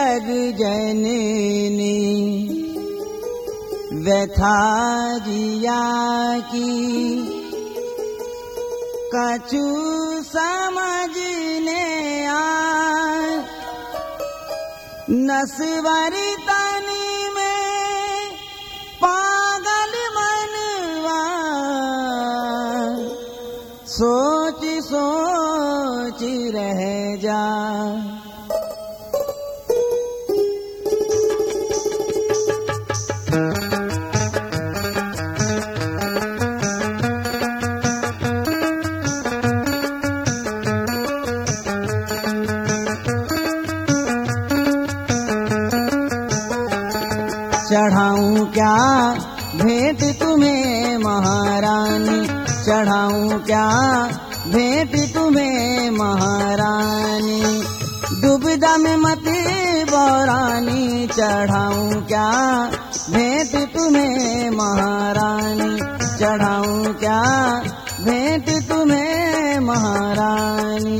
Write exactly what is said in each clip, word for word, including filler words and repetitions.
जग जननी व्यथा जिया की कछु समझने आए नस्वर तनी में पागल मनवा सोच सोच रह जा चढ़ाऊं क्या भेंट तुम्हें महारानी चढ़ाऊं क्या भेंट तुम्हें महारानी दुविधा में मत बौरानी चढ़ाऊं क्या भेंट तुम्हें महारानी चढ़ाऊं क्या भेंट तुम्हें महारानी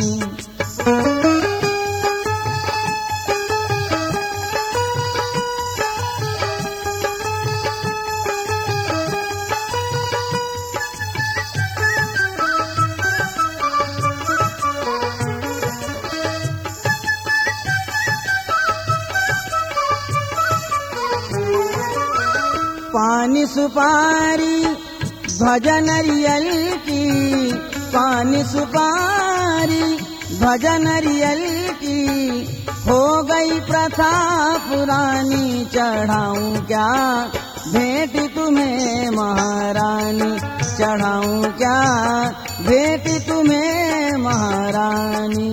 पानी सुपारी भजन रियल की पानी सुपारी भजन रियल की हो गई प्रथा पुरानी चढ़ाऊं क्या भेंट तुम्हें महारानी चढ़ाऊं क्या भेंट तुम्हें महारानी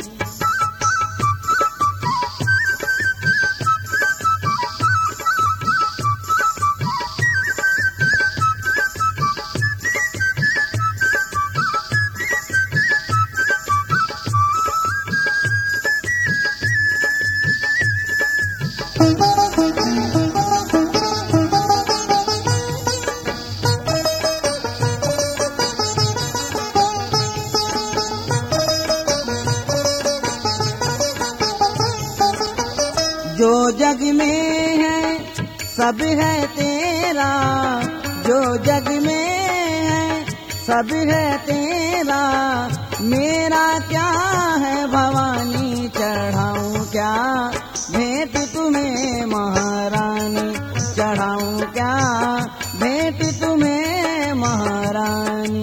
जो जग में है सब है तेरा जो जग में है सब है तेरा मेरा क्या है भवानी चढ़ाऊं क्या भेंट तुम्हें महारानी चढ़ाऊं क्या भेंट तुम्हें महारानी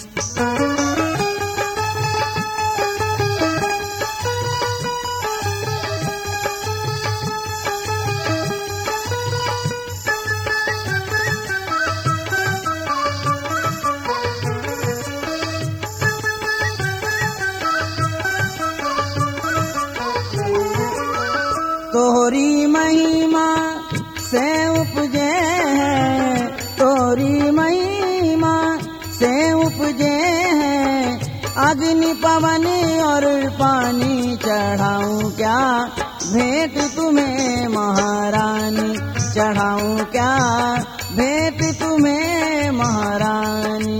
तोरी महिमा से उपजे है तोरी महिमा से उपजे है अग्नि पवन और पानी चढ़ाऊं क्या भेंट तुम्हें महारानी चढ़ाऊं क्या भेंट तुम्हें महारानी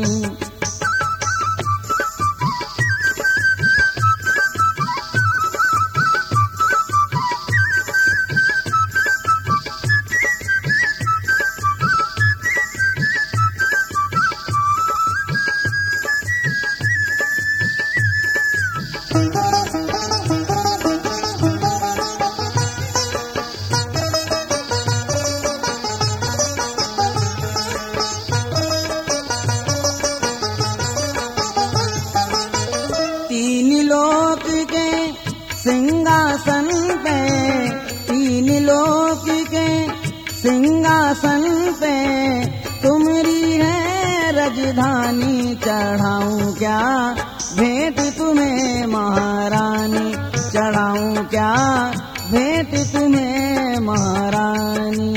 लोक के सिंहासन पे तीन लोक के सिंहासन पे तुम्हारी है राजधानी चढ़ाऊं क्या भेंट तुम्हें महारानी चढ़ाऊं क्या भेंट तुम्हें महारानी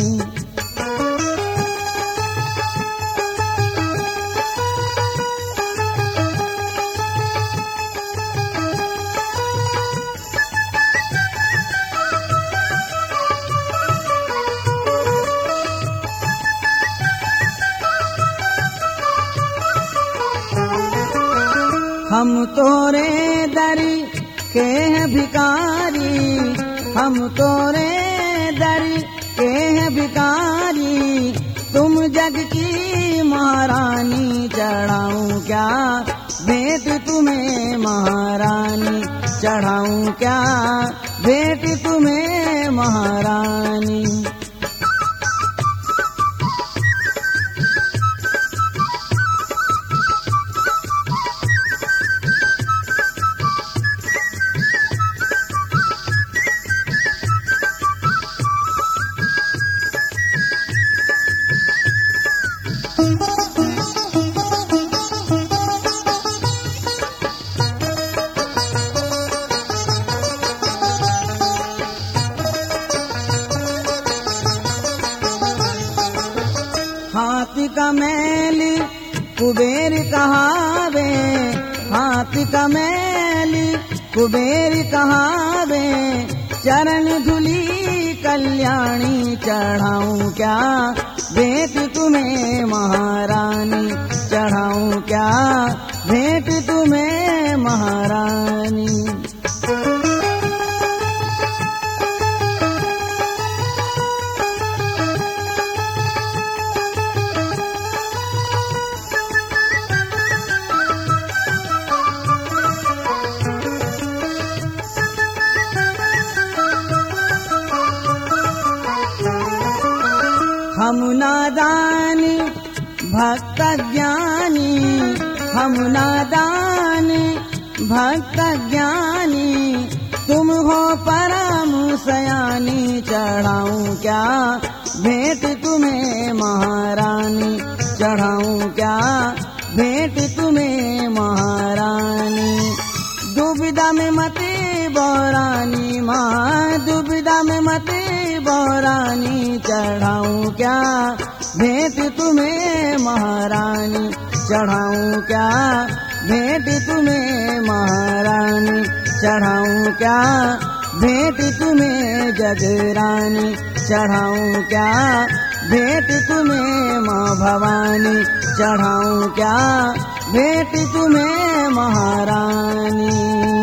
हम तोरे दर के हैं भिकारी हम तोरे दर के हैं भिखारी, तुम जग की महारानी, चढ़ाऊं क्या भेंट तुम्हें महारानी, चढ़ाऊं क्या भेंट तुम्हें महारानी। हाथ का मैल कुबेर कहावे, हाथ का मैल कुबेर कहावे, चरण धुली कल्याणी, चढ़ाऊं क्या भेंट तुम्हें महारानी, चढ़ाऊं क्या भेंट तुम्हें महारानी। हम नादान भक्त ज्ञानी, हम नादान भक्त ज्ञानी, तुम हो परम सयानी, चढ़ाऊं क्या भेंट तुम्हें महारानी, चढ़ाऊं क्या भेंट तुम्हें महारानी। दुविधा में मते बौरानी माँ, दुविधा में मते बौरानी, चढ़ाऊं क्या भेंट तुम्हें महारानी, चढ़ाऊं क्या भेंट तुम्हें महारानी, चढ़ाऊं क्या भेंट तुम्हें जगरानी, चढ़ाऊं क्या भेंट तुम्हें माँ भवानी, चढ़ाऊं क्या भेंट तुम्हें महारानी।